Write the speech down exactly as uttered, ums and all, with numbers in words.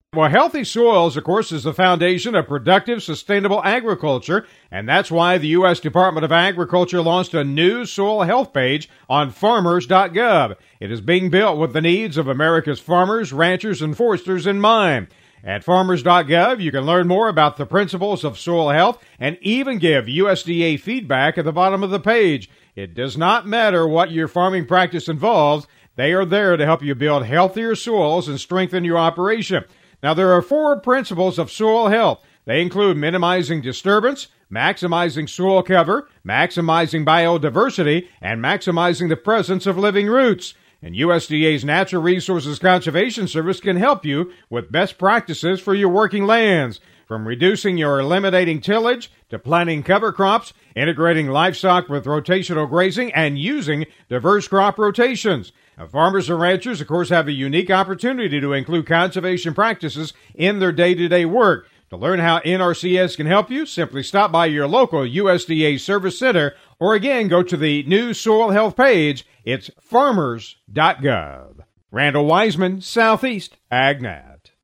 Well, healthy soils, of course, is the foundation of productive, sustainable agriculture, and that's why the U S Department of Agriculture launched a new soil health page on farmers dot gov. It is being built with the needs of America's farmers, ranchers, and foresters in mind. At farmers dot gov, you can learn more about the principles of soil health and even give U S D A feedback at the bottom of the page. It does not matter what your farming practice involves. They are there to help you build healthier soils and strengthen your operation. Now, there are four principles of soil health. They include minimizing disturbance, maximizing soil cover, maximizing biodiversity, and maximizing the presence of living roots. And U S D A's Natural Resources Conservation Service can help you with best practices for your working lands. From reducing or eliminating tillage to planting cover crops, integrating livestock with rotational grazing, and using diverse crop rotations. Now, farmers and ranchers, of course, have a unique opportunity to include conservation practices in their day-to-day work. To learn how N R C S can help you, simply stop by your local U S D A Service Center, or again, go to the new soil health page. It's farmers dot gov. Randall Wiseman, Southeast AgNet.